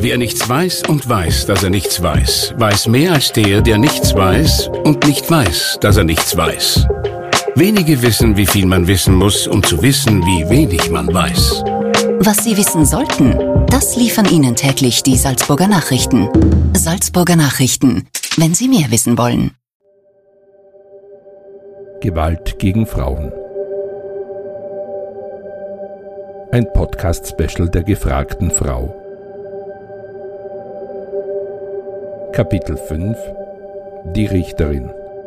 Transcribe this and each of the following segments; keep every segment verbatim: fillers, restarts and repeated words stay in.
Wer nichts weiß und weiß, dass er nichts weiß, weiß mehr als der, der nichts weiß und nicht weiß, dass er nichts weiß. Wenige wissen, wie viel man wissen muss, um zu wissen, wie wenig man weiß. Was Sie wissen sollten, das liefern Ihnen täglich die Salzburger Nachrichten. Salzburger Nachrichten, wenn Sie mehr wissen wollen. Gewalt gegen Frauen. Ein Podcast-Special der gefragten Frau. Kapitel fünf. Die Richterin.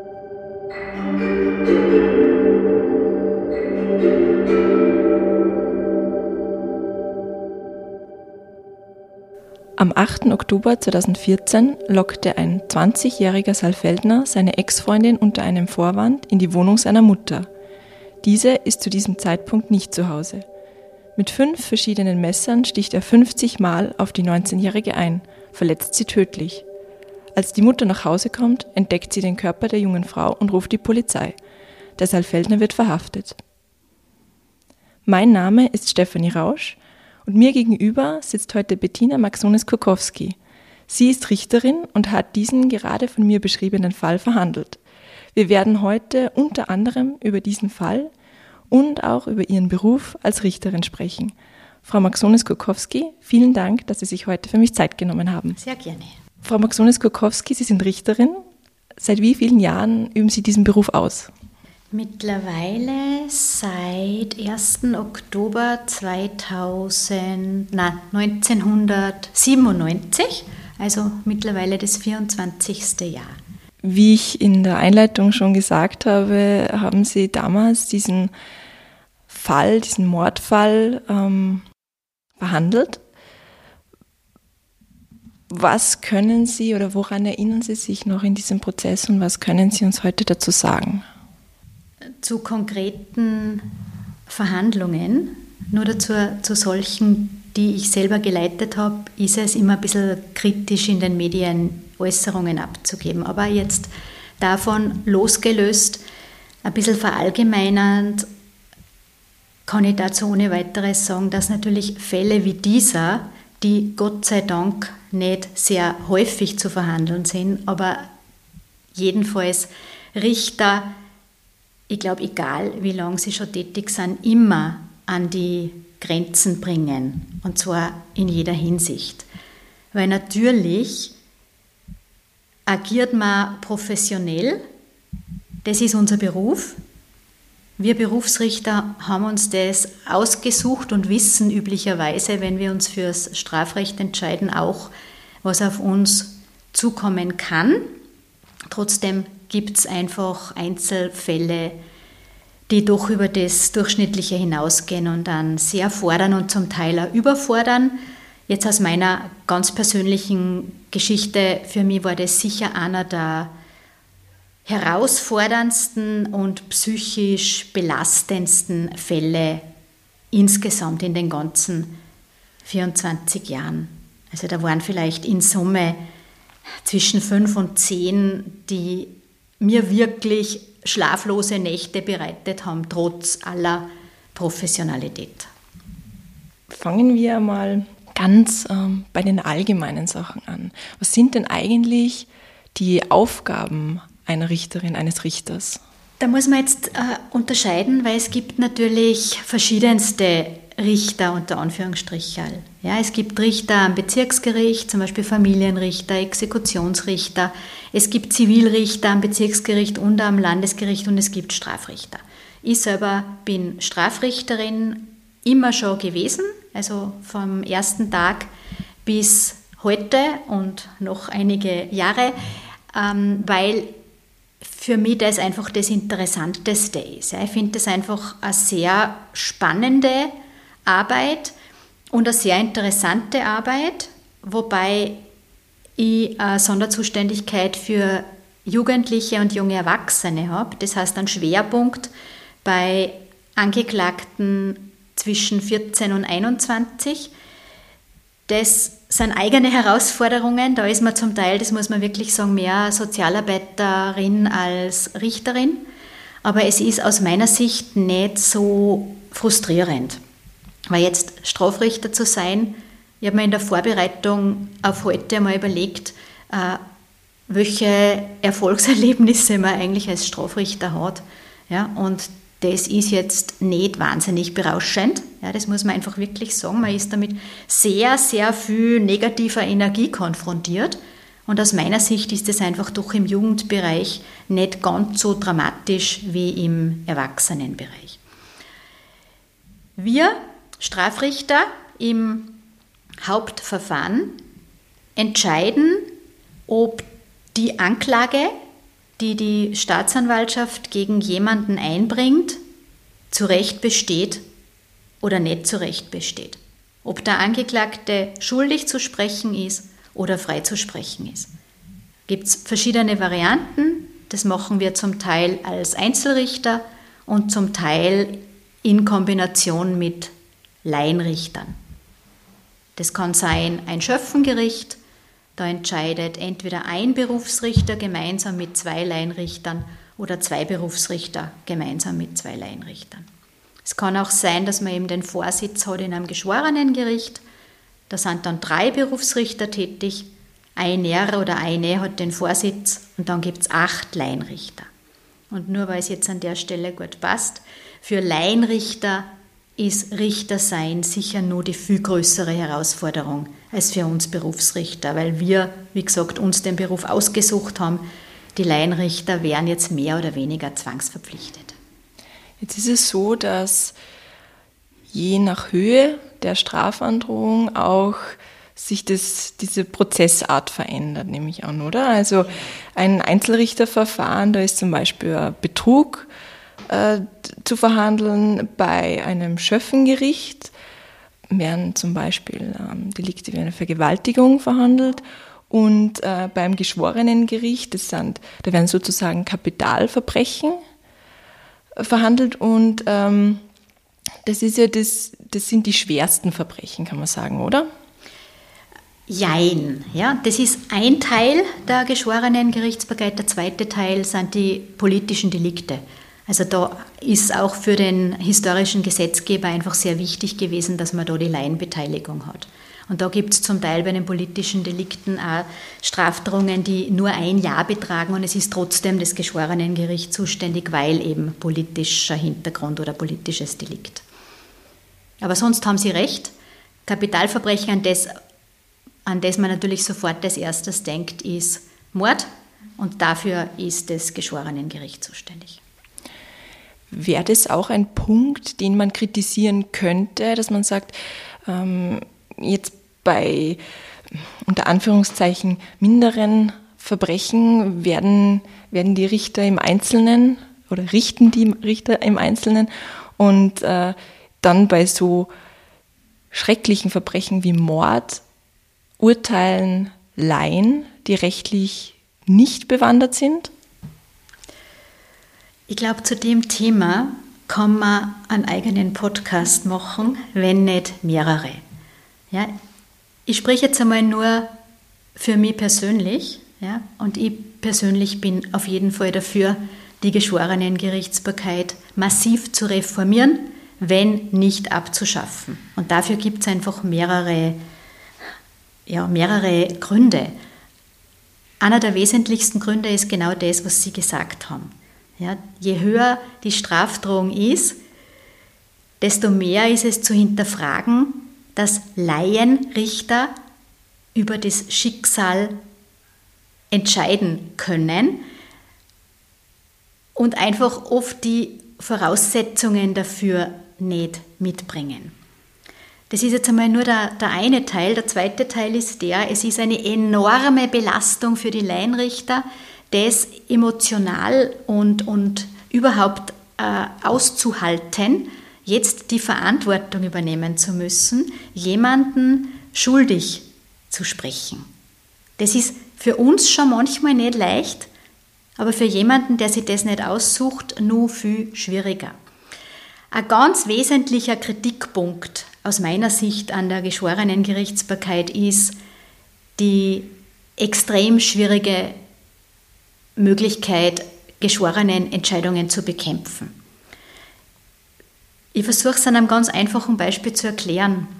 Am achten Oktober zweitausendvierzehn lockte ein zwanzigjähriger Saalfeldner seine Ex-Freundin unter einem Vorwand in die Wohnung seiner Mutter. Diese ist zu diesem Zeitpunkt nicht zu Hause. Mit fünf verschiedenen Messern sticht er fünfzig Mal auf die neunzehnjährige ein, verletzt sie tödlich. Als die Mutter nach Hause kommt, entdeckt sie den Körper der jungen Frau und ruft die Polizei. Der Saalfeldner wird verhaftet. Mein Name ist Stefanie Rausch. Und mir gegenüber sitzt heute Bettina Maxonis-Kurkowski. Sie ist Richterin und hat diesen gerade von mir beschriebenen Fall verhandelt. Wir werden heute unter anderem über diesen Fall und auch über ihren Beruf als Richterin sprechen. Frau Maxonis-Kurkowski, vielen Dank, dass Sie sich heute für mich Zeit genommen haben. Sehr gerne. Frau Maxonis-Kurkowski, Sie sind Richterin. Seit wie vielen Jahren üben Sie diesen Beruf aus? Mittlerweile seit ersten Oktober zweitausend, nein, neunzehnhundertsiebenundneunzig, also mittlerweile das vierundzwanzigste Jahr. Wie ich in der Einleitung schon gesagt habe, haben Sie damals diesen Fall, diesen Mordfall ähm, behandelt. Was können Sie oder woran erinnern Sie sich noch in diesem Prozess und was können Sie uns heute dazu sagen? Zu konkreten Verhandlungen, nur dazu zu solchen, die ich selber geleitet habe, ist es immer ein bisschen kritisch in den Medien Äußerungen abzugeben. Aber jetzt davon losgelöst, ein bisschen verallgemeinernd, kann ich dazu ohne weiteres sagen, dass natürlich Fälle wie dieser, die Gott sei Dank nicht sehr häufig zu verhandeln sind, aber jedenfalls Richter, ich glaube, egal wie lange sie schon tätig sind, immer an die Grenzen bringen. Und zwar in jeder Hinsicht. Weil natürlich agiert man professionell. Das ist unser Beruf. Wir Berufsrichter haben uns das ausgesucht und wissen üblicherweise, wenn wir uns fürs Strafrecht entscheiden, auch, was auf uns zukommen kann. Trotzdem gibt es einfach Einzelfälle, die doch über das Durchschnittliche hinausgehen und dann sehr fordern und zum Teil auch überfordern. Jetzt aus meiner ganz persönlichen Geschichte, für mich war das sicher einer der herausforderndsten und psychisch belastendsten Fälle insgesamt in den ganzen vierundzwanzig Jahren. Also da waren vielleicht in Summe zwischen fünf und zehn, die mir wirklich schlaflose Nächte bereitet haben, trotz aller Professionalität. Fangen wir mal ganz ähm, bei den allgemeinen Sachen an. Was sind denn eigentlich die Aufgaben einer Richterin, eines Richters? Da muss man jetzt äh, unterscheiden, weil es gibt natürlich verschiedenste Richter unter Anführungsstrichen. Ja, es gibt Richter am Bezirksgericht, zum Beispiel Familienrichter, Exekutionsrichter. Es gibt Zivilrichter am Bezirksgericht und am Landesgericht und es gibt Strafrichter. Ich selber bin Strafrichterin immer schon gewesen, also vom ersten Tag bis heute und noch einige Jahre, ähm, weil für mich das einfach das Interessanteste ist. Ich finde das einfach eine sehr spannende Arbeit und eine sehr interessante Arbeit, wobei ich eine Sonderzuständigkeit für Jugendliche und junge Erwachsene habe. Das heißt, einen Schwerpunkt bei Angeklagten zwischen vierzehn und einundzwanzig. Das sind eigene Herausforderungen. Da ist man zum Teil, das muss man wirklich sagen, mehr Sozialarbeiterin als Richterin. Aber es ist aus meiner Sicht nicht so frustrierend. Weil jetzt Strafrichter zu sein, Ich habe mir in der Vorbereitung auf heute mal überlegt, äh, welche Erfolgserlebnisse man eigentlich als Strafrichter hat. Ja, und das ist jetzt nicht wahnsinnig berauschend. Ja, das muss man einfach wirklich sagen. Man ist damit sehr, sehr viel negativer Energie konfrontiert. Und aus meiner Sicht ist es einfach doch im Jugendbereich nicht ganz so dramatisch wie im Erwachsenenbereich. Wir Strafrichter im Hauptverfahren entscheiden, ob die Anklage, die die Staatsanwaltschaft gegen jemanden einbringt, zu Recht besteht oder nicht zu Recht besteht. Ob der Angeklagte schuldig zu sprechen ist oder frei zu sprechen ist. Gibt es verschiedene Varianten. Das machen wir zum Teil als Einzelrichter und zum Teil in Kombination mit Laienrichtern. Das kann sein ein Schöffengericht, da entscheidet entweder ein Berufsrichter gemeinsam mit zwei Laienrichtern oder zwei Berufsrichter gemeinsam mit zwei Laienrichtern. Es kann auch sein, dass man eben den Vorsitz hat in einem Geschworenengericht. Da sind dann drei Berufsrichter tätig, einer oder eine hat den Vorsitz und dann gibt es acht Laienrichter. Und nur weil es jetzt an der Stelle gut passt, für Laienrichter ist Richtersein sicher nur die viel größere Herausforderung als für uns Berufsrichter, weil wir, wie gesagt, uns den Beruf ausgesucht haben. Die Laienrichter wären jetzt mehr oder weniger zwangsverpflichtet. Jetzt ist es so, dass je nach Höhe der Strafandrohung auch sich das, diese Prozessart verändert, nehme ich an, oder? Also ein Einzelrichterverfahren, da ist zum Beispiel Betrug äh, zu verhandeln. Bei einem Schöffengericht werden zum Beispiel ähm, Delikte wie eine Vergewaltigung verhandelt. Und äh, beim Geschworenengericht, das sind, da werden sozusagen Kapitalverbrechen verhandelt. Und ähm, das ist ja das, das sind die schwersten Verbrechen, kann man sagen, oder? Jein. Ja, das ist ein Teil der geschworenen Gerichtsbarkeit. Der zweite Teil sind die politischen Delikte. Also da ist auch für den historischen Gesetzgeber einfach sehr wichtig gewesen, dass man da die Laienbeteiligung hat. Und da gibt es zum Teil bei den politischen Delikten auch Strafdrohungen, die nur ein Jahr betragen und es ist trotzdem das Geschworenengericht zuständig, weil eben politischer Hintergrund oder politisches Delikt. Aber sonst haben Sie recht. Kapitalverbrechen, an das, an das man natürlich sofort als erstes denkt, ist Mord und dafür ist das Geschworenengericht zuständig. Wäre das auch ein Punkt, den man kritisieren könnte, dass man sagt, ähm, jetzt bei unter Anführungszeichen minderen Verbrechen werden, werden die Richter im Einzelnen oder richten die Richter im Einzelnen und äh, dann bei so schrecklichen Verbrechen wie Mord urteilen Laien, die rechtlich nicht bewandert sind? Ich glaube, zu dem Thema kann man einen eigenen Podcast machen, wenn nicht mehrere. Ja, ich spreche jetzt einmal nur für mich persönlich, ja, und ich persönlich bin auf jeden Fall dafür, die Geschworenengerichtsbarkeit massiv zu reformieren, wenn nicht abzuschaffen. Und dafür gibt es einfach mehrere, ja, mehrere Gründe. Einer der wesentlichsten Gründe ist genau das, was Sie gesagt haben. Ja, je höher die Strafdrohung ist, desto mehr ist es zu hinterfragen, dass Laienrichter über das Schicksal entscheiden können und einfach oft die Voraussetzungen dafür nicht mitbringen. Das ist jetzt einmal nur der, der eine Teil. Der zweite Teil ist der, es ist eine enorme Belastung für die Laienrichter, das emotional und, und überhaupt äh, auszuhalten, jetzt die Verantwortung übernehmen zu müssen, jemanden schuldig zu sprechen. Das ist für uns schon manchmal nicht leicht, aber für jemanden, der sich das nicht aussucht, nur viel schwieriger. Ein ganz wesentlicher Kritikpunkt aus meiner Sicht an der Geschworenengerichtsbarkeit ist die extrem schwierige Möglichkeit, geschworenen Entscheidungen zu bekämpfen. Ich versuche es an einem ganz einfachen Beispiel zu erklären.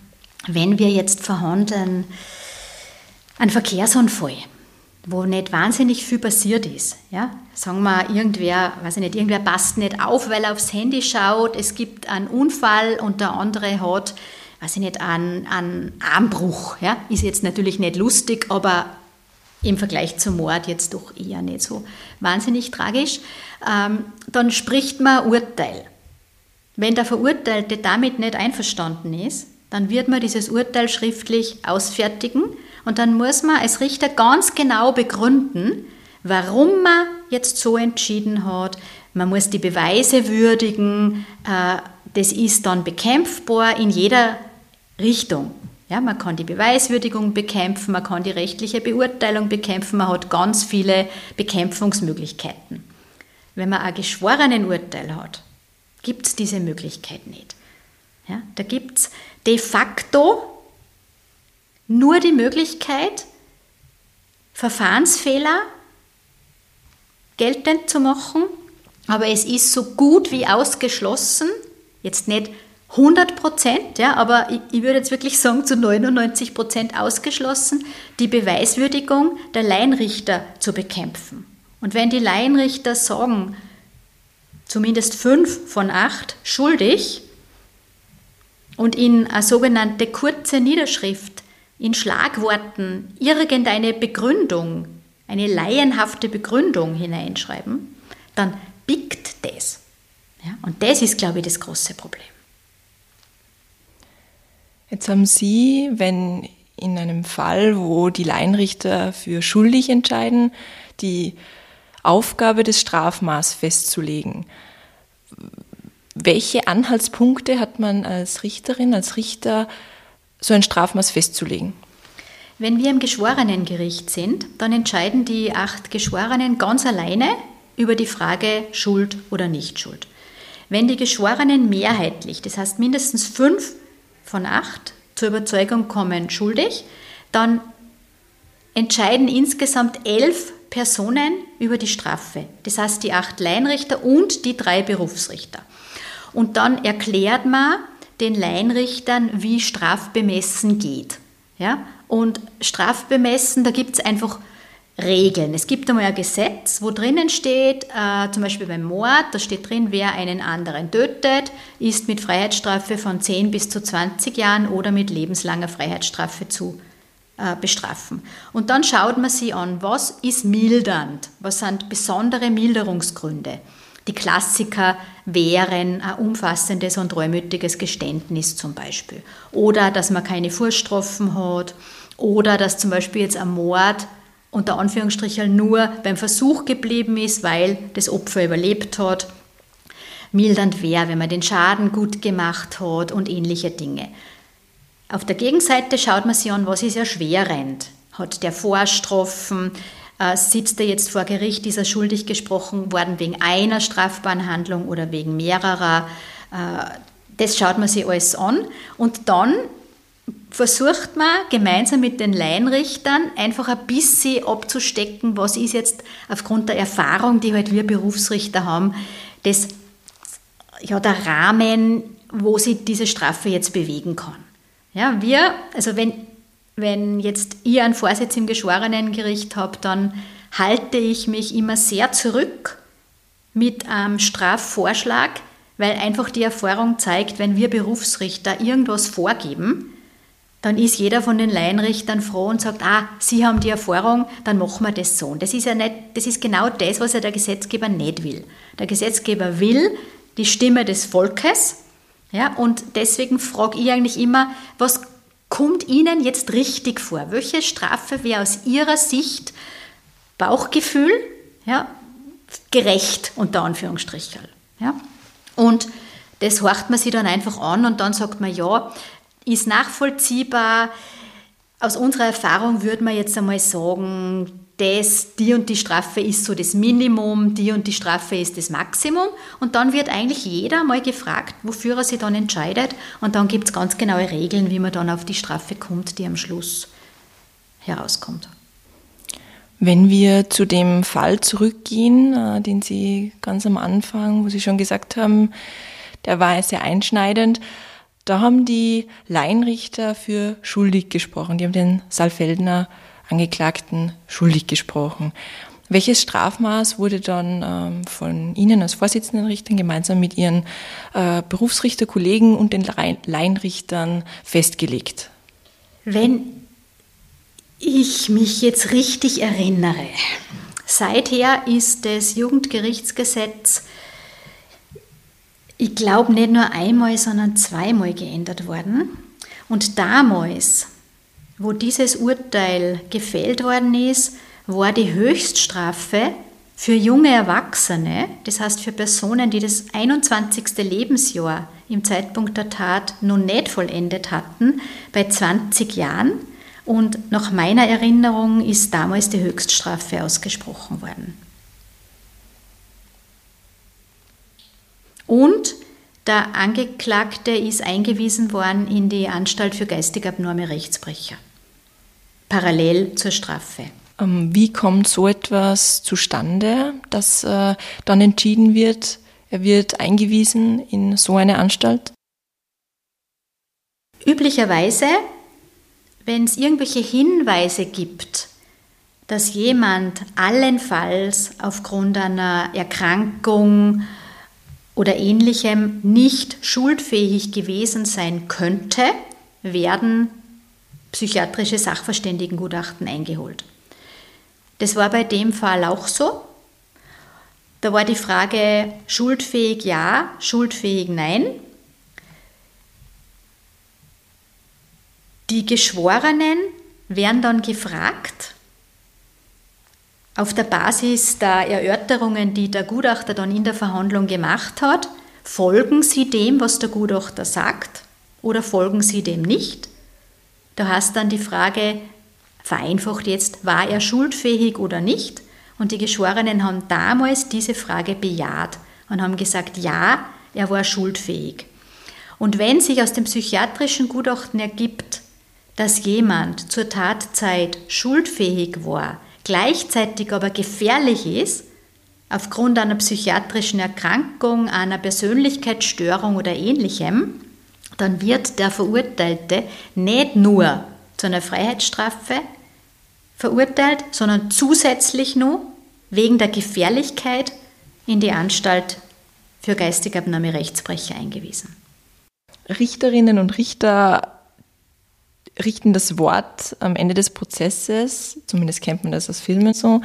wenn wir jetzt verhandeln, einen Verkehrsunfall, wo nicht wahnsinnig viel passiert ist. Ja? Sagen wir, irgendwer, weiß ich nicht, irgendwer passt nicht auf, weil er aufs Handy schaut, es gibt einen Unfall und der andere hat, weiß ich nicht, einen, einen Armbruch. Ja? Ist jetzt natürlich nicht lustig, aber im Vergleich zum Mord jetzt doch eher nicht so wahnsinnig tragisch. Ähm, dann spricht man Urteil. Wenn der Verurteilte damit nicht einverstanden ist, dann wird man dieses Urteil schriftlich ausfertigen und dann muss man als Richter ganz genau begründen, warum man jetzt so entschieden hat. Man muss die Beweise würdigen, das ist dann bekämpfbar in jeder Richtung. Ja, man kann die Beweiswürdigung bekämpfen, man kann die rechtliche Beurteilung bekämpfen, man hat ganz viele Bekämpfungsmöglichkeiten. Wenn man ein Geschworenenurteil hat, gibt es diese Möglichkeit nicht. Ja, da gibt es de facto nur die Möglichkeit, Verfahrensfehler geltend zu machen, aber es ist so gut wie ausgeschlossen, jetzt nicht hundert Prozent, ja, aber ich, ich würde jetzt wirklich sagen, zu neunundneunzig Prozent ausgeschlossen, die Beweiswürdigung der Laienrichter zu bekämpfen. Und wenn die Laienrichter sagen, zumindest fünf von acht schuldig und in eine sogenannte kurze Niederschrift in Schlagworten irgendeine Begründung, eine laienhafte Begründung hineinschreiben, dann biegt das. Ja, und das ist, glaube ich, das große Problem. Jetzt haben Sie, wenn in einem Fall, wo die Laienrichter für schuldig entscheiden, die Aufgabe, das Strafmaß festzulegen. Welche Anhaltspunkte hat man als Richterin, als Richter, so ein Strafmaß festzulegen? Wenn wir im Geschworenengericht sind, dann entscheiden die acht Geschworenen ganz alleine über die Frage Schuld oder Nichtschuld. Wenn die Geschworenen mehrheitlich, das heißt mindestens fünf von acht, zur Überzeugung kommen schuldig, dann entscheiden insgesamt elf Personen über die Strafe. Das heißt die acht Laienrichter und die drei Berufsrichter. Und dann erklärt man den Laienrichtern, wie Strafbemessen geht. Ja? Und Strafbemessen, da gibt es einfach Regeln. Es gibt einmal ein Gesetz, wo drinnen steht, äh, zum Beispiel beim Mord, da steht drin, wer einen anderen tötet, ist mit Freiheitsstrafe von zehn bis zu zwanzig Jahren oder mit lebenslanger Freiheitsstrafe zu äh, bestrafen. Und dann schaut man sich an, was ist mildernd, was sind besondere Milderungsgründe. Die Klassiker wären ein umfassendes und reumütiges Geständnis zum Beispiel. Oder dass man keine Vorstrafen hat. Oder dass zum Beispiel jetzt ein Mord unter Anführungsstrichen nur beim Versuch geblieben ist, weil das Opfer überlebt hat. Mildernd wäre, wenn man den Schaden gut gemacht hat und ähnliche Dinge. Auf der Gegenseite schaut man sich an, was ist erschwerend. Hat der Vorstrafen? Äh, sitzt er jetzt vor Gericht, ist er schuldig gesprochen worden wegen einer strafbaren Handlung oder wegen mehrerer. Äh, das schaut man sich alles an und dann versucht man gemeinsam mit den Laienrichtern einfach ein bisschen abzustecken, was ist jetzt aufgrund der Erfahrung, die halt wir Berufsrichter haben, das, ja, der Rahmen, wo sich diese Strafe jetzt bewegen kann. Ja, wir, also wenn Wenn jetzt ich einen Vorsitz im Geschworenengericht habe, dann halte ich mich immer sehr zurück mit einem Strafvorschlag, weil einfach die Erfahrung zeigt, wenn wir Berufsrichter irgendwas vorgeben, dann ist jeder von den Laienrichtern froh und sagt, ah, Sie haben die Erfahrung, dann machen wir das so. Und das ist ja nicht, das ist genau das, was ja der Gesetzgeber nicht will. Der Gesetzgeber will die Stimme des Volkes, ja, und deswegen frage ich eigentlich immer, was kommt Ihnen jetzt richtig vor? Welche Strafe wäre aus Ihrer Sicht Bauchgefühl, ja, gerecht, unter Anführungsstrichen? Ja? Und das horcht man sich dann einfach an und dann sagt man, ja, ist nachvollziehbar. Aus unserer Erfahrung würde man jetzt einmal sagen, das, die und die Strafe ist so das Minimum, die und die Strafe ist das Maximum. Und dann wird eigentlich jeder mal gefragt, wofür er sich dann entscheidet. Und dann gibt es ganz genaue Regeln, wie man dann auf die Strafe kommt, die am Schluss herauskommt. Wenn wir zu dem Fall zurückgehen, den Sie ganz am Anfang, wo Sie schon gesagt haben, der war sehr einschneidend, Da haben die Laienrichter für schuldig gesprochen. Die haben den Saalfeldner Angeklagten schuldig gesprochen. Welches Strafmaß wurde dann ähm, von Ihnen als Vorsitzenden Richtern gemeinsam mit Ihren äh, Berufsrichterkollegen und den Laienrichtern festgelegt? Wenn ich mich jetzt richtig erinnere, seither ist das Jugendgerichtsgesetz, ich glaube, nicht nur einmal, sondern zweimal geändert worden. Und damals, wo dieses Urteil gefällt worden ist, war die Höchststrafe für junge Erwachsene, das heißt für Personen, die das einundzwanzigste Lebensjahr im Zeitpunkt der Tat noch nicht vollendet hatten, bei zwanzig Jahren. Und nach meiner Erinnerung ist damals die Höchststrafe ausgesprochen worden. Und der Angeklagte ist eingewiesen worden in die Anstalt für geistig abnorme Rechtsbrecher, parallel zur Strafe. Wie kommt so etwas zustande, dass äh, dann entschieden wird, er wird eingewiesen in so eine Anstalt? Üblicherweise, wenn es irgendwelche Hinweise gibt, dass jemand allenfalls aufgrund einer Erkrankung oder Ähnlichem nicht schuldfähig gewesen sein könnte, werden psychiatrische Sachverständigengutachten eingeholt. Das war bei dem Fall auch so. Da war die Frage, schuldfähig ja, schuldfähig nein. Die Geschworenen werden dann gefragt, auf der Basis der Erörterungen, die der Gutachter dann in der Verhandlung gemacht hat, folgen Sie dem, was der Gutachter sagt, oder folgen Sie dem nicht? Da heißt dann die Frage, vereinfacht jetzt, war er schuldfähig oder nicht? Und die Geschworenen haben damals diese Frage bejaht und haben gesagt, ja, er war schuldfähig. Und wenn sich aus dem psychiatrischen Gutachten ergibt, dass jemand zur Tatzeit schuldfähig war, gleichzeitig aber gefährlich ist, aufgrund einer psychiatrischen Erkrankung, einer Persönlichkeitsstörung oder Ähnlichem, dann wird der Verurteilte nicht nur zu einer Freiheitsstrafe verurteilt, sondern zusätzlich noch wegen der Gefährlichkeit in die Anstalt für geistig abnorme Rechtsbrecher eingewiesen. Richterinnen und Richter richten das Wort am Ende des Prozesses, zumindest kennt man das aus Filmen so,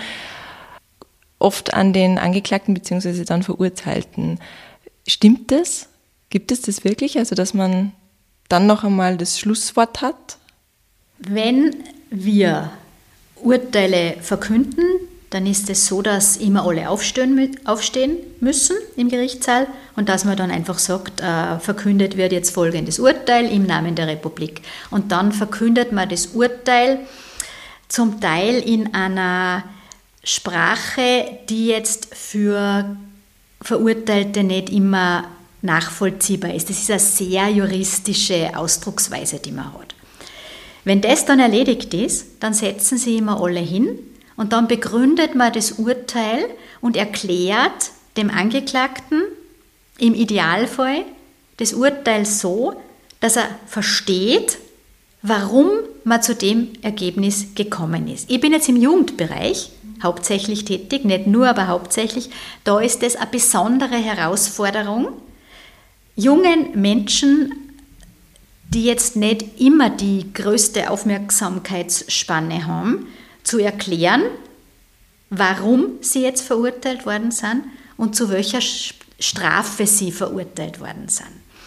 oft an den Angeklagten bzw. dann Verurteilten. Stimmt das? Gibt es das wirklich? Also, dass man dann noch einmal das Schlusswort hat? Wenn wir Urteile verkünden, dann ist es so, dass immer alle aufstehen, aufstehen müssen im Gerichtssaal und dass man dann einfach sagt, äh, verkündet wird jetzt folgendes Urteil im Namen der Republik. Und dann verkündet man das Urteil zum Teil in einer Sprache, die jetzt für Verurteilte nicht immer nachvollziehbar ist. Das ist eine sehr juristische Ausdrucksweise, die man hat. Wenn das dann erledigt ist, dann setzen sie immer alle hin und dann begründet man das Urteil und erklärt dem Angeklagten im Idealfall das Urteil so, dass er versteht, warum man zu dem Ergebnis gekommen ist. Ich bin jetzt im Jugendbereich hauptsächlich tätig, nicht nur, aber hauptsächlich. Da ist es eine besondere Herausforderung, jungen Menschen, die jetzt nicht immer die größte Aufmerksamkeitsspanne haben, zu erklären, warum sie jetzt verurteilt worden sind und zu welcher Strafe sie verurteilt worden sind.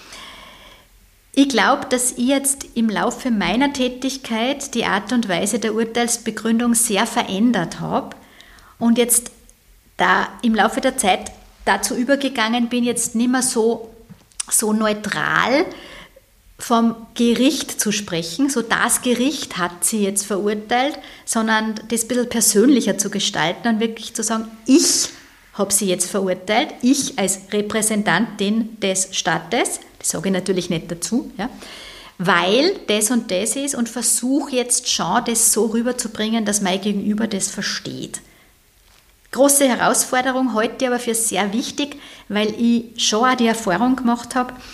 Ich glaube, dass ich jetzt im Laufe meiner Tätigkeit die Art und Weise der Urteilsbegründung sehr verändert habe und jetzt da im Laufe der Zeit dazu übergegangen bin, jetzt nicht mehr so, so neutral vom Gericht zu sprechen, so das Gericht hat sie jetzt verurteilt, sondern das ein bisschen persönlicher zu gestalten und wirklich zu sagen, ich habe sie jetzt verurteilt, ich als Repräsentantin des Staates, das sage ich natürlich nicht dazu, ja, weil das und das ist und versuche jetzt schon, das so rüberzubringen, dass mein Gegenüber das versteht. Große Herausforderung, heute aber für sehr wichtig, weil ich schon auch die Erfahrung gemacht habe,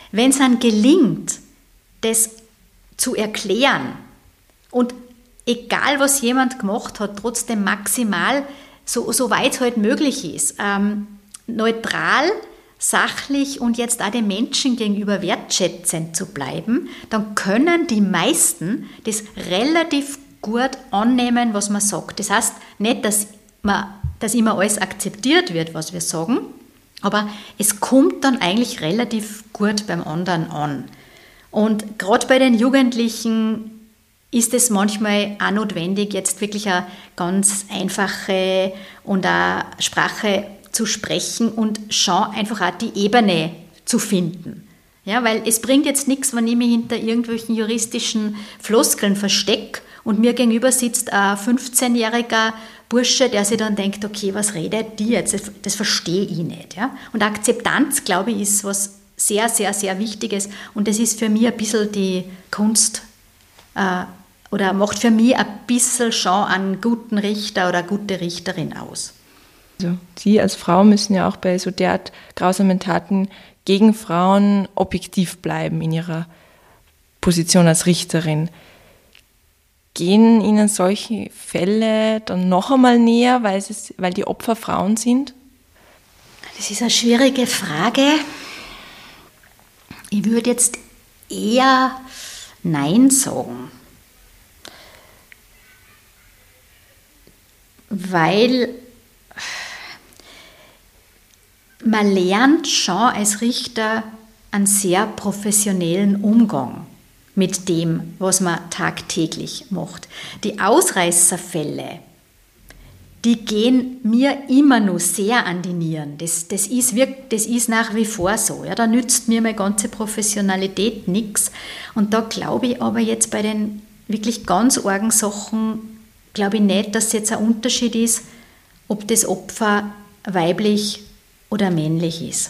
wenn es einem gelingt, das zu erklären und egal was jemand gemacht hat, trotzdem maximal, so, so weit es halt möglich ist, ähm, neutral, sachlich und jetzt auch den Menschen gegenüber wertschätzend zu bleiben, dann können die meisten das relativ gut annehmen, was man sagt. Das heißt nicht, dass, man, dass immer alles akzeptiert wird, was wir sagen, aber es kommt dann eigentlich relativ gut beim anderen an. Und gerade bei den Jugendlichen ist es manchmal auch notwendig, jetzt wirklich eine ganz einfache und eine Sprache zu sprechen und schon einfach auch die Ebene zu finden. Ja, weil es bringt jetzt nichts, wenn ich mich hinter irgendwelchen juristischen Floskeln verstecke und mir gegenüber sitzt ein fünfzehnjähriger Bursche, der sich dann denkt, okay, was redet die jetzt? Das, das verstehe ich nicht. Ja? Und Akzeptanz, glaube ich, ist was sehr, sehr, sehr Wichtiges und das ist für mich ein bisschen die Kunst äh, oder macht für mich ein bisschen schon einen guten Richter oder eine gute Richterin aus. Also Sie als Frau müssen ja auch bei so derart grausamen Taten gegen Frauen objektiv bleiben in Ihrer Position als Richterin. Gehen Ihnen solche Fälle dann noch einmal näher, weil, es, weil die Opfer Frauen sind? Das ist eine schwierige Frage. Ich würde jetzt eher Nein sagen. Weil man lernt schon als Richter einen sehr professionellen Umgang mit dem, was man tagtäglich macht. Die Ausreißerfälle, die gehen mir immer noch sehr an die Nieren. Das, das, ist, wirklich, das ist nach wie vor so. Ja, da nützt mir meine ganze Professionalität nichts. Und da glaube ich aber jetzt bei den wirklich ganz argen Sachen, glaube ich nicht, dass es jetzt ein Unterschied ist, ob das Opfer weiblich oder männlich ist.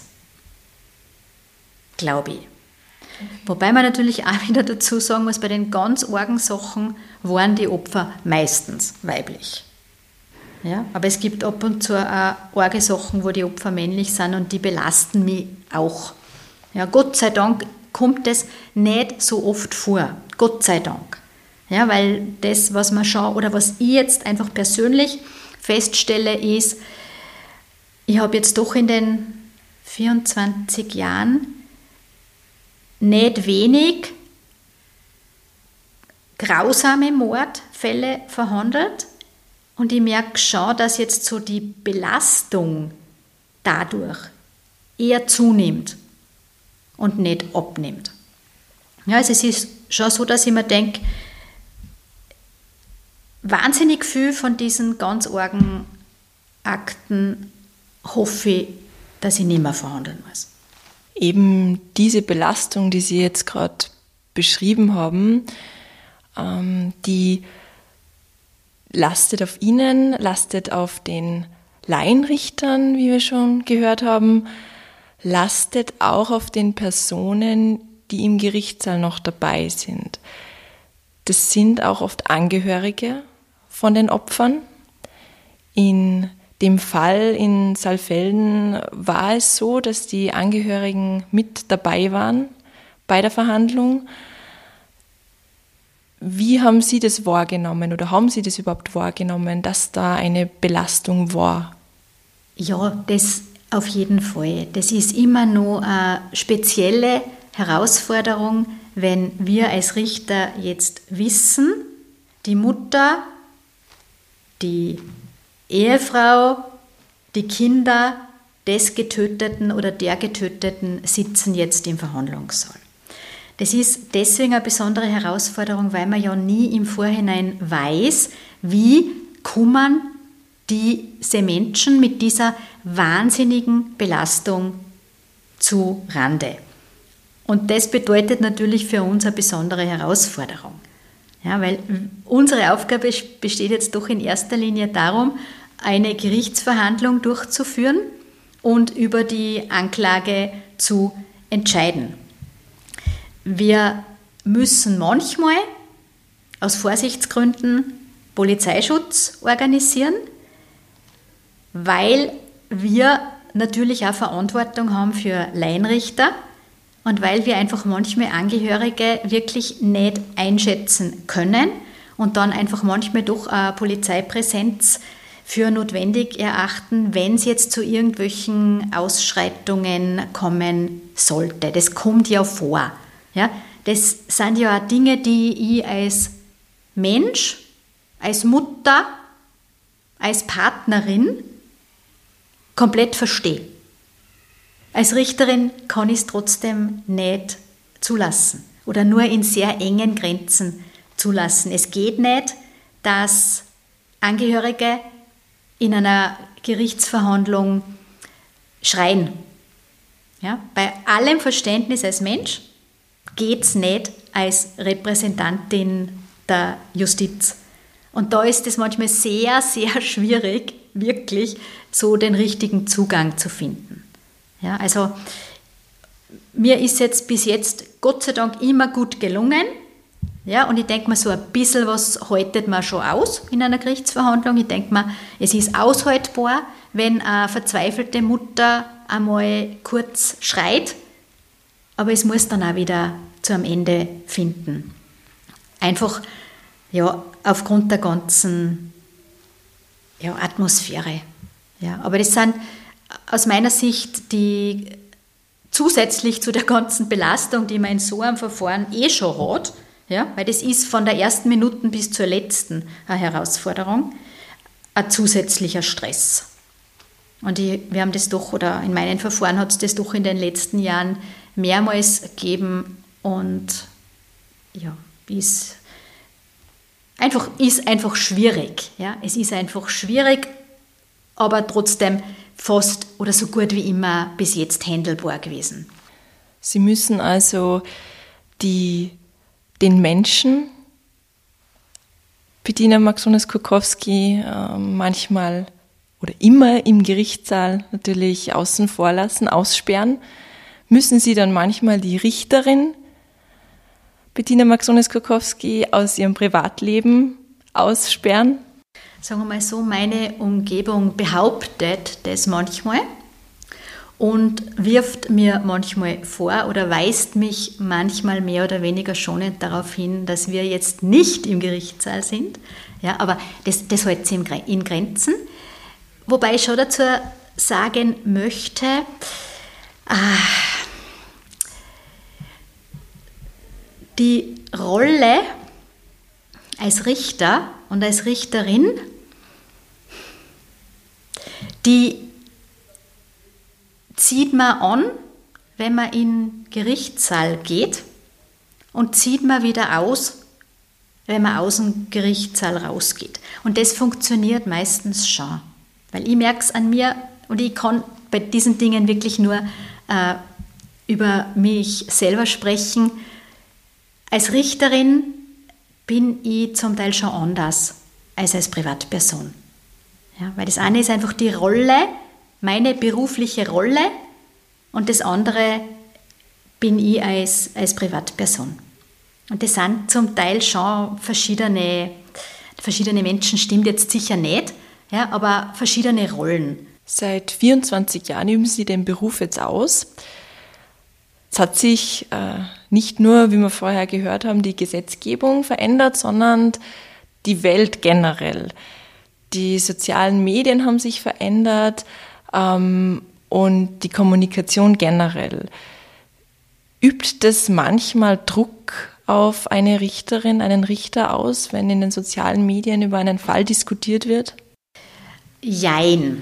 Glaube ich. Okay. Wobei man natürlich auch wieder dazu sagen muss, bei den ganz argen Sachen waren die Opfer meistens weiblich. Ja, aber es gibt ab und zu auch arge Sachen, wo die Opfer männlich sind und die belasten mich auch. Ja, Gott sei Dank kommt das nicht so oft vor. Gott sei Dank. Ja, weil das, was man schon, oder was ich jetzt einfach persönlich feststelle, ist, ich habe jetzt doch in den vierundzwanzig Jahren nicht wenig grausame Mordfälle verhandelt und ich merke schon, dass jetzt so die Belastung dadurch eher zunimmt und nicht abnimmt. Ja, also es ist schon so, dass ich mir denke, wahnsinnig viel von diesen ganz argen Akten hoffe ich, dass ich nicht mehr verhandeln muss. Eben diese Belastung, die Sie jetzt gerade beschrieben haben, ähm, die lastet auf Ihnen, lastet auf den Laienrichtern, wie wir schon gehört haben, lastet auch auf den Personen, die im Gerichtssaal noch dabei sind. Das sind auch oft Angehörige von den Opfern. In dem Fall in Saalfelden war es so, dass die Angehörigen mit dabei waren bei der Verhandlung. Wie haben Sie das wahrgenommen oder haben Sie das überhaupt wahrgenommen, dass da eine Belastung war? Ja, das auf jeden Fall. Das ist immer noch eine spezielle Herausforderung, wenn wir als Richter jetzt wissen, die Mutter, die Ehefrau, die Kinder des Getöteten oder der Getöteten sitzen jetzt im Verhandlungssaal. Das ist deswegen eine besondere Herausforderung, weil man ja nie im Vorhinein weiß, wie kommen diese Menschen mit dieser wahnsinnigen Belastung zu Rande. Und das bedeutet natürlich für uns eine besondere Herausforderung. Ja, weil unsere Aufgabe besteht jetzt doch in erster Linie darum, eine Gerichtsverhandlung durchzuführen und über die Anklage zu entscheiden. Wir müssen manchmal aus Vorsichtsgründen Polizeischutz organisieren, weil wir natürlich auch Verantwortung haben für Laienrichter und weil wir einfach manchmal Angehörige wirklich nicht einschätzen können und dann einfach manchmal doch eine Polizeipräsenz für notwendig erachten, wenn es jetzt zu irgendwelchen Ausschreitungen kommen sollte. Das kommt ja vor. Ja? Das sind ja auch Dinge, die ich als Mensch, als Mutter, als Partnerin komplett verstehe. Als Richterin kann ich es trotzdem nicht zulassen oder nur in sehr engen Grenzen zulassen. Es geht nicht, dass Angehörige in einer Gerichtsverhandlung schreien. Ja? Bei allem Verständnis als Mensch geht es nicht als Repräsentantin der Justiz. Und da ist es manchmal sehr, sehr schwierig, wirklich so den richtigen Zugang zu finden. Ja, also mir ist jetzt bis jetzt Gott sei Dank immer gut gelungen. Ja, und ich denke mir, so ein bisschen was haltet man schon aus in einer Gerichtsverhandlung. Ich denke mir, es ist aushaltbar, wenn eine verzweifelte Mutter einmal kurz schreit, aber es muss dann auch wieder zu einem Ende finden. Einfach ja, aufgrund der ganzen ja, Atmosphäre. Ja, aber das sind aus meiner Sicht die zusätzlich zu der ganzen Belastung, die man in so einem Verfahren eh schon hat, ja, weil das ist von der ersten Minute bis zur letzten eine Herausforderung, ein zusätzlicher Stress. Und ich, wir haben das doch, oder in meinen Verfahren hat es das doch in den letzten Jahren mehrmals gegeben und ja, ist einfach, ist einfach schwierig. Ja. Es ist einfach schwierig, aber trotzdem fast oder so gut wie immer bis jetzt handelbar gewesen. Sie müssen also die, den Menschen, Bettina Maxones-Kurkowski, äh, manchmal oder immer im Gerichtssaal natürlich außen vor lassen, aussperren. Müssen Sie dann manchmal die Richterin Bettina Maxones-Kurkowski aus ihrem Privatleben aussperren? Sagen wir mal so, meine Umgebung behauptet das manchmal und wirft mir manchmal vor oder weist mich manchmal mehr oder weniger schonend darauf hin, dass wir jetzt nicht im Gerichtssaal sind. Ja, aber das, das hält sie in Grenzen. Wobei ich schon dazu sagen möchte, ah, die Rolle als Richter und als Richterin, die zieht man an, wenn man in den Gerichtssaal geht und zieht man wieder aus, wenn man aus dem Gerichtssaal rausgeht. Und das funktioniert meistens schon, weil ich merke es an mir und ich kann bei diesen Dingen wirklich nur äh, über mich selber sprechen. Als Richterin bin ich zum Teil schon anders als als Privatperson. Ja, weil das eine ist einfach die Rolle, meine berufliche Rolle und das andere bin ich als, als Privatperson. Und das sind zum Teil schon verschiedene, verschiedene Menschen, stimmt jetzt sicher nicht, ja, aber verschiedene Rollen. Seit vierundzwanzig Jahren üben Sie den Beruf jetzt aus. Es hat sich äh, nicht nur, wie wir vorher gehört haben, die Gesetzgebung verändert, sondern die Welt generell. Die sozialen Medien haben sich verändert ähm, und die Kommunikation generell. Übt das manchmal Druck auf eine Richterin, einen Richter aus, wenn in den sozialen Medien über einen Fall diskutiert wird? Jein.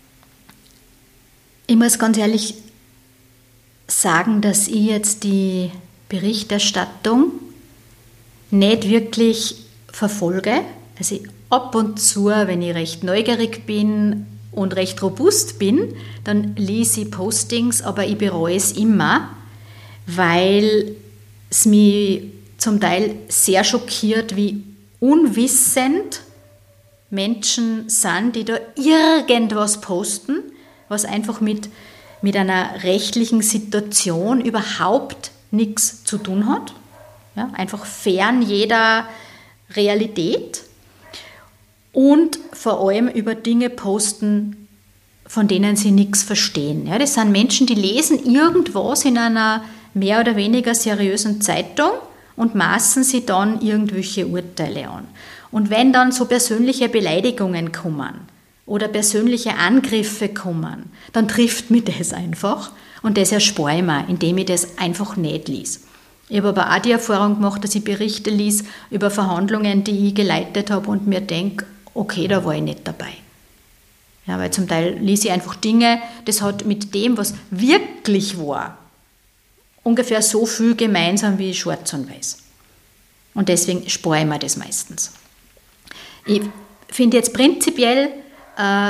Ich muss ganz ehrlich sagen, dass ich jetzt die Berichterstattung nicht wirklich verfolge. Also ab und zu, wenn ich recht neugierig bin und recht robust bin, dann lese ich Postings, aber ich bereue es immer, weil es mich zum Teil sehr schockiert, wie unwissend Menschen sind, die da irgendwas posten, was einfach mit, mit einer rechtlichen Situation überhaupt nichts zu tun hat. Ja, einfach fern jeder Realität und vor allem über Dinge posten, von denen sie nichts verstehen. Ja, das sind Menschen, die lesen irgendwas in einer mehr oder weniger seriösen Zeitung und maßen sie dann irgendwelche Urteile an. Und wenn dann so persönliche Beleidigungen kommen oder persönliche Angriffe kommen, dann trifft mich das einfach und das erspare ich mir, indem ich das einfach nicht lese. Ich habe aber auch die Erfahrung gemacht, dass ich Berichte lese über Verhandlungen, die ich geleitet habe und mir denke, okay, da war ich nicht dabei. Ja, weil zum Teil lese ich einfach Dinge, das hat mit dem, was wirklich war, ungefähr so viel gemeinsam wie schwarz und weiß. Und deswegen spare ich mir das meistens. Ich finde jetzt prinzipiell äh,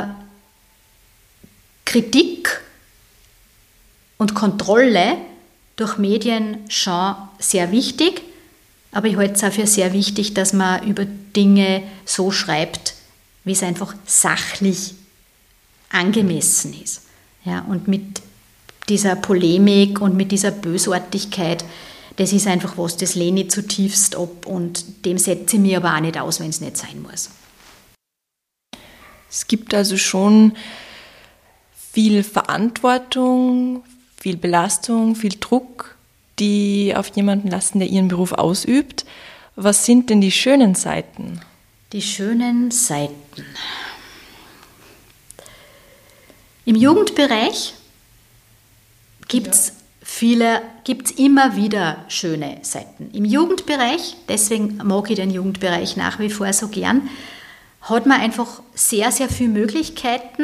Kritik und Kontrolle durch Medien schon sehr wichtig, aber ich halte es auch für sehr wichtig, dass man über Dinge so schreibt, wie es einfach sachlich angemessen ist. Ja, und mit dieser Polemik und mit dieser Bösartigkeit, das ist einfach was, das lehne ich zutiefst ab und dem setze ich mich aber auch nicht aus, wenn es nicht sein muss. Es gibt also schon viel Verantwortung, viel Belastung, viel Druck, die auf jemanden lasten, der ihren Beruf ausübt. Was sind denn die schönen Seiten? Die schönen Seiten. Im Jugendbereich gibt es viele, gibt's immer wieder schöne Seiten. Im Jugendbereich, deswegen mag ich den Jugendbereich nach wie vor so gern, hat man einfach sehr, sehr viele Möglichkeiten,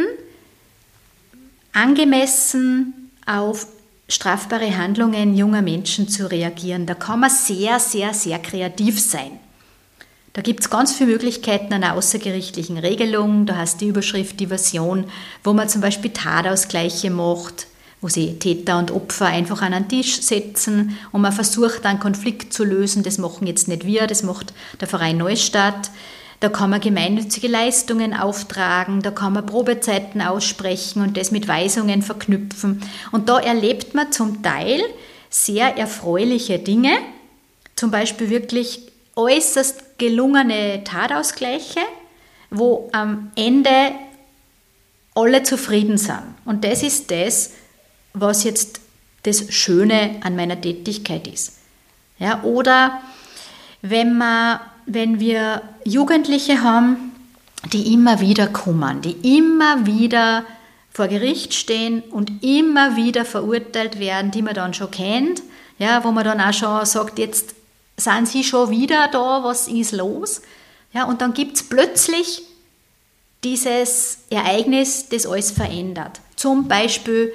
angemessen auf strafbare Handlungen junger Menschen zu reagieren. Da kann man sehr, sehr, sehr kreativ sein. Da gibt es ganz viele Möglichkeiten einer außergerichtlichen Regelung. Da heißt die Überschrift Diversion, wo man zum Beispiel Tatausgleiche macht, wo sie Täter und Opfer einfach an einen Tisch setzen und man versucht, einen Konflikt zu lösen. Das machen jetzt nicht wir, das macht der Verein Neustadt. Da kann man gemeinnützige Leistungen auftragen, da kann man Probezeiten aussprechen und das mit Weisungen verknüpfen. Und da erlebt man zum Teil sehr erfreuliche Dinge, zum Beispiel wirklich äußerst gelungene Tatausgleiche, wo am Ende alle zufrieden sind. Und das ist das, was jetzt das Schöne an meiner Tätigkeit ist. Ja, oder wenn man wenn wir Jugendliche haben, die immer wieder kommen, die immer wieder vor Gericht stehen und immer wieder verurteilt werden, die man dann schon kennt, ja, wo man dann auch schon sagt, jetzt sind sie schon wieder da, was ist los? Ja, und dann gibt es plötzlich dieses Ereignis, das alles verändert. Zum Beispiel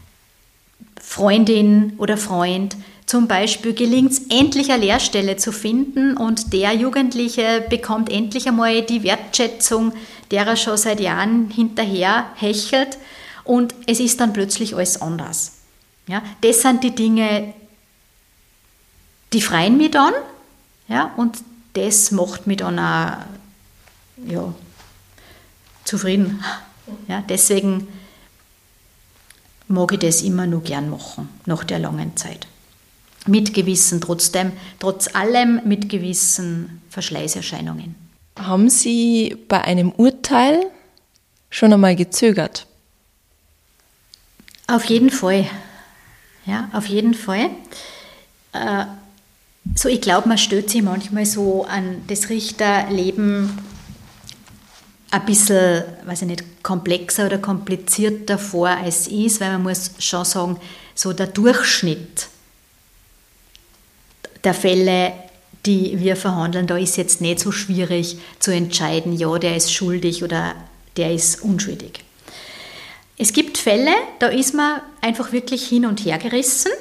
Freundin oder Freund, zum Beispiel gelingt es endlich eine Lehrstelle zu finden und der Jugendliche bekommt endlich einmal die Wertschätzung, der er schon seit Jahren hinterher hechelt und es ist dann plötzlich alles anders. Ja, das sind die Dinge, die freuen mich dann, ja, und das macht mich dann auch ja, zufrieden. Ja, deswegen mag ich das immer nur gern machen, nach der langen Zeit. Mit gewissen, trotzdem, trotz allem mit gewissen Verschleißerscheinungen. Haben Sie bei einem Urteil schon einmal gezögert? Auf jeden Fall. Ja, auf jeden Fall. Äh, so, ich glaube, man stellt sich manchmal so an das Richterleben ein bisschen, weiß ich nicht, komplexer oder komplizierter vor, als es ist, weil man muss schon sagen, so der Durchschnitt der Fälle, die wir verhandeln, da ist jetzt nicht so schwierig zu entscheiden, ja, der ist schuldig oder der ist unschuldig. Es gibt Fälle, da ist man einfach wirklich hin und her gerissen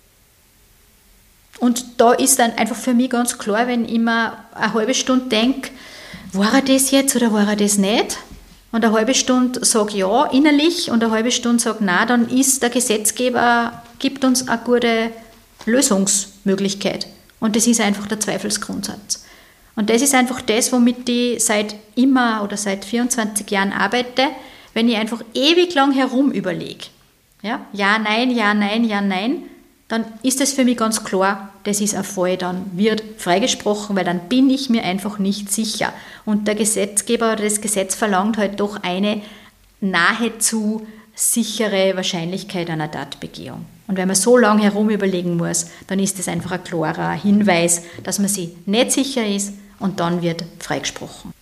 und da ist dann einfach für mich ganz klar, wenn ich mir eine halbe Stunde denke, war er das jetzt oder war er das nicht? Und eine halbe Stunde sage ja innerlich und eine halbe Stunde sage nein, dann ist der Gesetzgeber, gibt uns eine gute Lösungsmöglichkeit. Und das ist einfach der Zweifelsgrundsatz. Und das ist einfach das, womit ich seit immer oder seit vierundzwanzig Jahren arbeite, wenn ich einfach ewig lang herum überlege. Ja, ja, nein, ja, nein, ja, nein, dann ist es für mich ganz klar, das ist ein Fall, dann wird freigesprochen, weil dann bin ich mir einfach nicht sicher. Und der Gesetzgeber oder das Gesetz verlangt halt doch eine nahezu sichere Wahrscheinlichkeit einer Tatbegehung. Und wenn man so lange herum überlegen muss, dann ist das einfach ein klarer Hinweis, dass man sich nicht sicher ist und dann wird freigesprochen.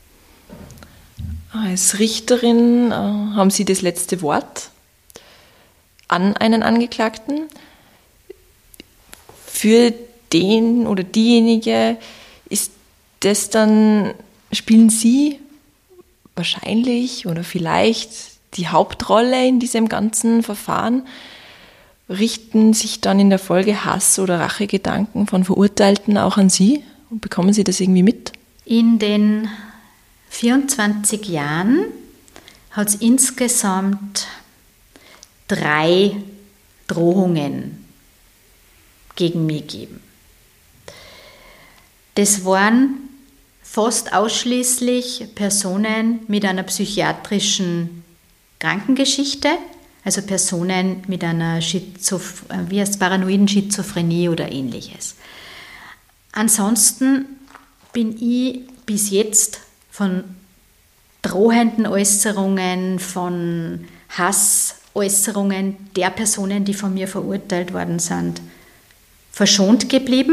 Als Richterin äh, haben Sie das letzte Wort an einen Angeklagten. Für den oder diejenige ist das dann, spielen Sie wahrscheinlich oder vielleicht die Hauptrolle in diesem ganzen Verfahren? Richten sich dann in der Folge Hass- oder Rachegedanken von Verurteilten auch an Sie? Und bekommen Sie das irgendwie mit? In den vierundzwanzig Jahren hat es insgesamt drei Drohungen gegen mich gegeben. Das waren fast ausschließlich Personen mit einer psychiatrischen Krankengeschichte, also Personen mit einer Schizoph- wie heißt, paranoiden Schizophrenie oder ähnliches. Ansonsten bin ich bis jetzt von drohenden Äußerungen, von Hassäußerungen der Personen, die von mir verurteilt worden sind, verschont geblieben.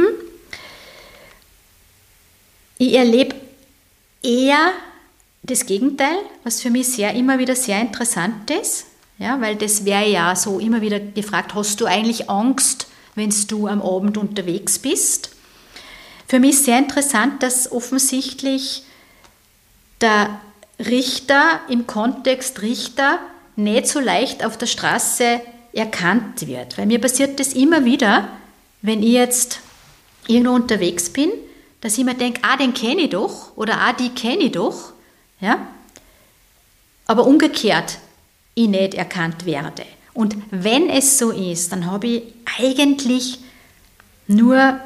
Ich erlebe eher das Gegenteil, was für mich sehr, immer wieder sehr interessant ist, ja, weil das wäre ja so immer wieder gefragt, hast du eigentlich Angst, wenn du am Abend unterwegs bist? Für mich ist sehr interessant, dass offensichtlich der Richter im Kontext Richter nicht so leicht auf der Straße erkannt wird. Weil mir passiert das immer wieder, wenn ich jetzt irgendwo unterwegs bin, dass ich mir denke, ah, den kenne ich doch oder ah, die kenne ich doch. Ja? Aber umgekehrt, ich nicht erkannt werde. Und wenn es so ist, dann habe ich eigentlich nur ja,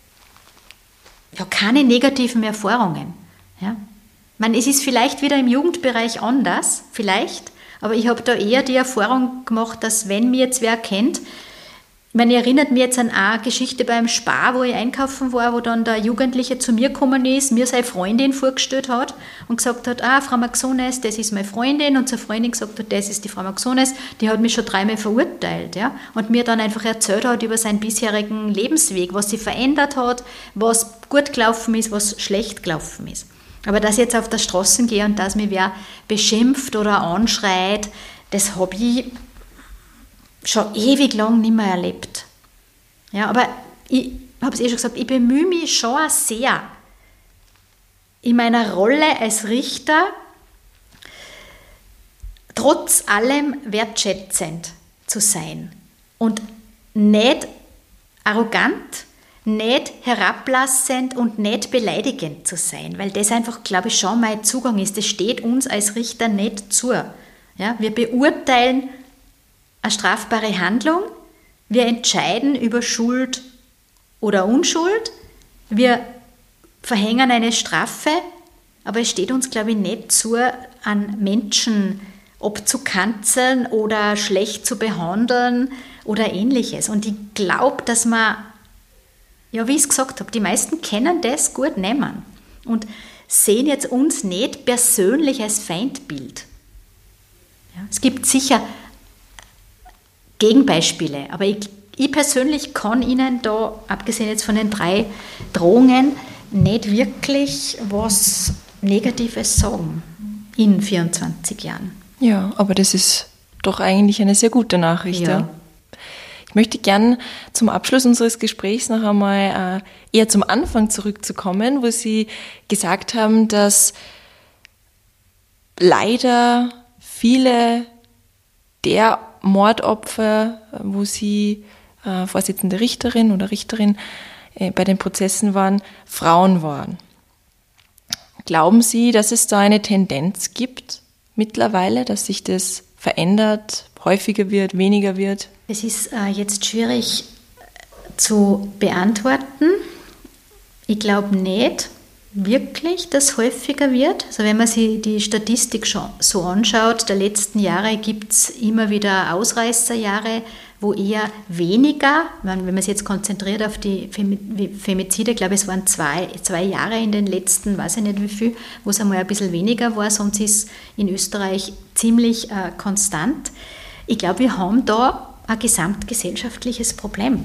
keine negativen Erfahrungen. Ja? Ich meine, es ist vielleicht wieder im Jugendbereich anders, vielleicht, aber ich habe da eher die Erfahrung gemacht, dass wenn mir jetzt wer kennt, ich meine, erinnert mich jetzt an eine Geschichte beim Spar, wo ich einkaufen war, wo dann der Jugendliche zu mir gekommen ist, mir seine Freundin vorgestellt hat und gesagt hat, ah, Frau Maxones, das ist meine Freundin, und zur Freundin gesagt hat, das ist die Frau Maxones, die hat mich schon dreimal verurteilt, ja, und mir dann einfach erzählt hat über seinen bisherigen Lebensweg, was sie verändert hat, was gut gelaufen ist, was schlecht gelaufen ist. Aber dass ich jetzt auf der Straße gehe und dass mich wer beschimpft oder anschreit, das habe ich schon ewig lang nicht mehr erlebt. Ja, aber ich habe es eh schon gesagt, ich bemühe mich schon sehr, in meiner Rolle als Richter trotz allem wertschätzend zu sein und nicht arrogant, nicht herablassend und nicht beleidigend zu sein, weil das einfach, glaube ich, schon mein Zugang ist. Das steht uns als Richter nicht zu. Ja, wir beurteilen eine strafbare Handlung, wir entscheiden über Schuld oder Unschuld, wir verhängen eine Strafe, aber es steht uns, glaube ich, nicht zu, an Menschen abzukanzeln oder schlecht zu behandeln oder ähnliches. Und ich glaube, dass man, ja, wie ich es gesagt habe, die meisten kennen das gut nehmen und sehen jetzt uns nicht persönlich als Feindbild. Ja, es gibt sicher Gegenbeispiele, aber ich, ich persönlich kann Ihnen da, abgesehen jetzt von den drei Drohungen, nicht wirklich was Negatives sagen in vierundzwanzig Jahren. Ja, aber das ist doch eigentlich eine sehr gute Nachricht. Ja. Ja. Ich möchte gern zum Abschluss unseres Gesprächs noch einmal äh, eher zum Anfang zurückzukommen, wo Sie gesagt haben, dass leider viele der Mordopfer, wo Sie äh, Vorsitzende Richterin oder Richterin äh, bei den Prozessen waren, Frauen waren. Glauben Sie, dass es da eine Tendenz gibt mittlerweile, dass sich das verändert, häufiger wird, weniger wird? Es ist äh, jetzt schwierig zu beantworten. Ich glaube nicht wirklich, dass es häufiger wird. Also wenn man sich die Statistik schon so anschaut, der letzten Jahre gibt es immer wieder Ausreißerjahre, wo eher weniger, wenn man sich jetzt konzentriert auf die Femizide, ich glaube es waren zwei, zwei Jahre in den letzten, weiß ich nicht wie viel, wo es einmal ein bisschen weniger war, sonst ist in Österreich ziemlich äh, konstant. ich glaube, wir haben da ein gesamtgesellschaftliches Problem.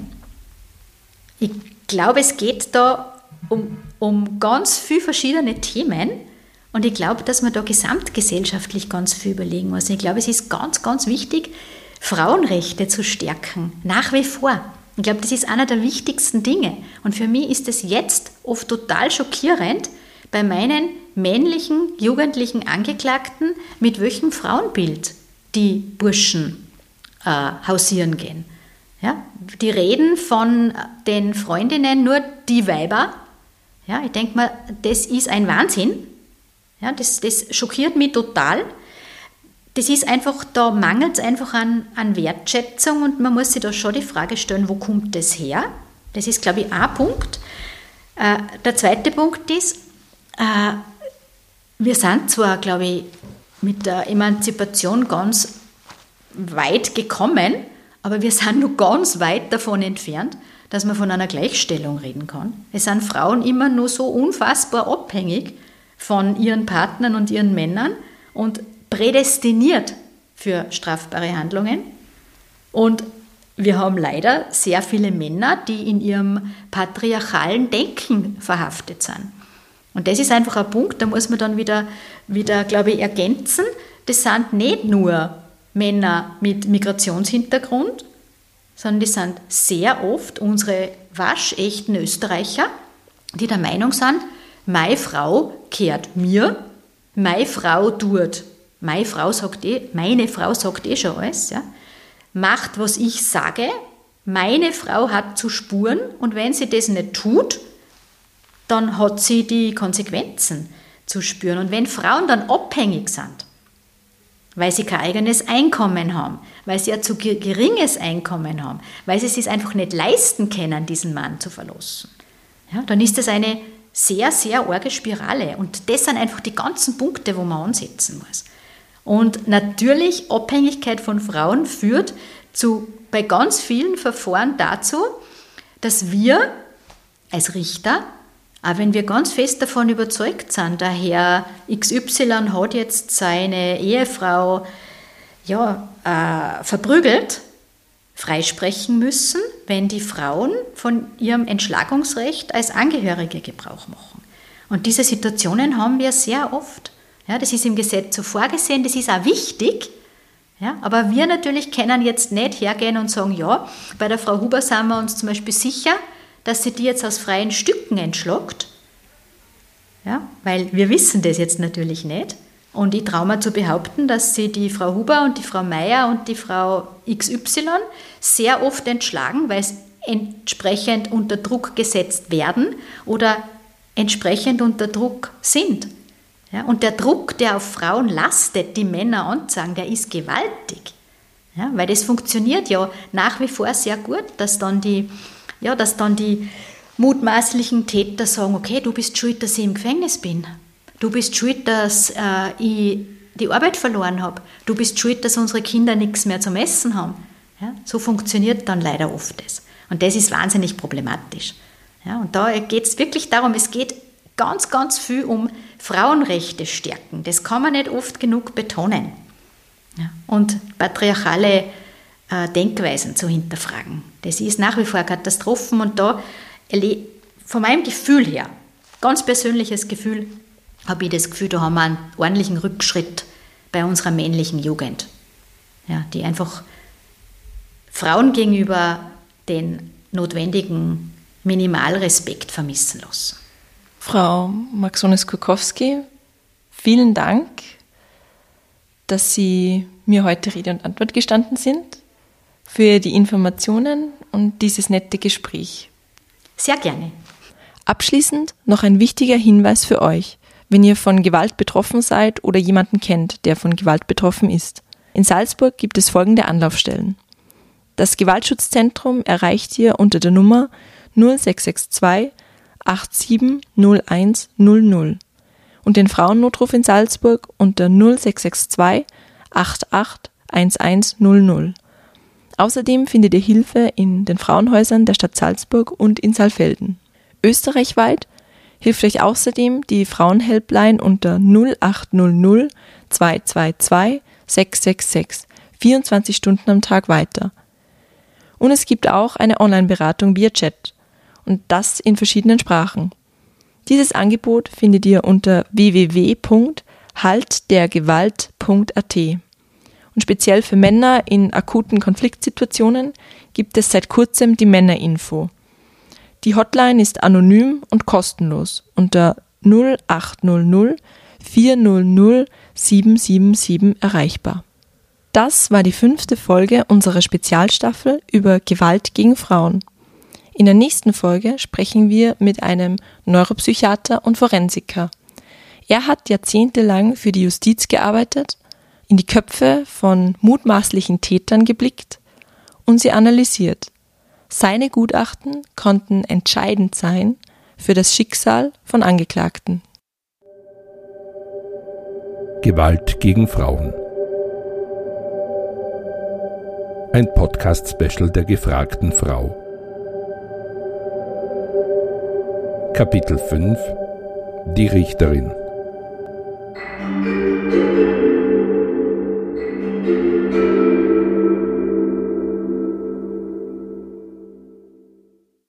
Ich glaube, es geht da um, um ganz viele verschiedene Themen und ich glaube, dass man da gesamtgesellschaftlich ganz viel überlegen muss. Ich glaube, es ist ganz, ganz wichtig, Frauenrechte zu stärken, nach wie vor. Ich glaube, das ist einer der wichtigsten Dinge. Und für mich ist es jetzt oft total schockierend, bei meinen männlichen, jugendlichen Angeklagten, mit welchem Frauenbild die Burschen äh, hausieren gehen. Ja? Die reden von den Freundinnen nur die Weiber. Ja, ich denke mal, das ist ein Wahnsinn. Ja, das, das schockiert mich total. Das ist einfach, da mangelt es einfach an, an Wertschätzung und man muss sich da schon die Frage stellen, wo kommt das her? Das ist, glaube ich, ein Punkt. Äh, der zweite Punkt ist, äh, wir sind zwar, glaube ich, mit der Emanzipation ganz weit gekommen, aber wir sind noch ganz weit davon entfernt, dass man von einer Gleichstellung reden kann. Es sind Frauen immer nur so unfassbar abhängig von ihren Partnern und ihren Männern und prädestiniert für strafbare Handlungen. Und wir haben leider sehr viele Männer, die in ihrem patriarchalen Denken verhaftet sind. Und das ist einfach ein Punkt, da muss man dann wieder, wieder glaube ich, ergänzen. Das sind nicht nur Männer mit Migrationshintergrund, sondern das sind sehr oft unsere waschechten Österreicher, die der Meinung sind, meine Frau kehrt mir, meine Frau tut, meine Frau sagt eh, meine Frau sagt eh schon alles, ja, macht, was ich sage, meine Frau hat zu spuren und wenn sie das nicht tut, dann hat sie die Konsequenzen zu spüren. Und wenn Frauen dann abhängig sind, weil sie kein eigenes Einkommen haben, weil sie ein zu geringes Einkommen haben, weil sie es sich einfach nicht leisten können, diesen Mann zu verlassen, ja, dann ist das eine sehr, sehr arge Spirale. Und das sind einfach die ganzen Punkte, wo man ansetzen muss. Und natürlich, Abhängigkeit von Frauen führt zu, bei ganz vielen Verfahren dazu, dass wir als Richter, auch wenn wir ganz fest davon überzeugt sind, der Herr X Y hat jetzt seine Ehefrau ja, äh, verprügelt, freisprechen müssen, wenn die Frauen von ihrem Entschlagungsrecht als Angehörige Gebrauch machen. Und diese Situationen haben wir sehr oft. Ja, das ist im Gesetz so vorgesehen, das ist auch wichtig, ja, aber wir natürlich können jetzt nicht hergehen und sagen, ja, bei der Frau Huber sind wir uns zum Beispiel sicher, dass sie die jetzt aus freien Stücken entschlagt, ja, weil wir wissen das jetzt natürlich nicht. Und ich traue mir zu behaupten, dass sie die Frau Huber und die Frau Meier und die Frau X Y sehr oft entschlagen, weil sie entsprechend unter Druck gesetzt werden oder entsprechend unter Druck sind. Ja, und der Druck, der auf Frauen lastet, die Männer anzeigen, der ist gewaltig. Ja, weil das funktioniert ja nach wie vor sehr gut, dass dann die, ja, dass dann die mutmaßlichen Täter sagen, okay, du bist schuld, dass ich im Gefängnis bin. Du bist schuld, dass äh, ich die Arbeit verloren habe. Du bist schuld, dass unsere Kinder nichts mehr zum Essen haben. Ja, so funktioniert dann leider oft das. Und das ist wahnsinnig problematisch. Ja, und da geht es wirklich darum, es geht ganz, ganz viel um Frauenrechte stärken. Das kann man nicht oft genug betonen. Ja, und patriarchale äh, Denkweisen zu hinterfragen. Das ist nach wie vor Katastrophen und da von meinem Gefühl her, ganz persönliches Gefühl, habe ich das Gefühl, da haben wir einen ordentlichen Rückschritt bei unserer männlichen Jugend, ja, die einfach Frauen gegenüber den notwendigen Minimalrespekt vermissen lassen. Frau Maxonis-Kurkowski, vielen Dank, dass Sie mir heute Rede und Antwort gestanden sind, für die Informationen und dieses nette Gespräch. Sehr gerne. Abschließend noch ein wichtiger Hinweis für euch, wenn ihr von Gewalt betroffen seid oder jemanden kennt, der von Gewalt betroffen ist. In Salzburg gibt es folgende Anlaufstellen. Das Gewaltschutzzentrum erreicht ihr unter der Nummer null sechs sechs zwei acht sieben null eins null null und den Frauennotruf in Salzburg unter null sechs sechs zwei acht acht eins eins null null. Außerdem findet ihr Hilfe in den Frauenhäusern der Stadt Salzburg und in Saalfelden. Österreichweit hilft euch außerdem die Frauenhelpline unter null acht null null zwei zwei zwei sechs sechs sechs vierundzwanzig Stunden am Tag weiter. Und es gibt auch eine Online-Beratung via Chat und das in verschiedenen Sprachen. Dieses Angebot findet ihr unter w w w punkt halt der gewalt punkt a t. Und speziell für Männer in akuten Konfliktsituationen gibt es seit kurzem die Männerinfo. Die Hotline ist anonym und kostenlos unter null acht null null vier null null sieben sieben sieben erreichbar. Das war die fünfte Folge unserer Spezialstaffel über Gewalt gegen Frauen. In der nächsten Folge sprechen wir mit einem Neuropsychiater und Forensiker. Er hat jahrzehntelang für die Justiz gearbeitet, in die Köpfe von mutmaßlichen Tätern geblickt und sie analysiert. Seine Gutachten konnten entscheidend sein für das Schicksal von Angeklagten. Gewalt gegen Frauen. Ein Podcast-Special der gefragten Frau. Kapitel fünf. Die Richterin.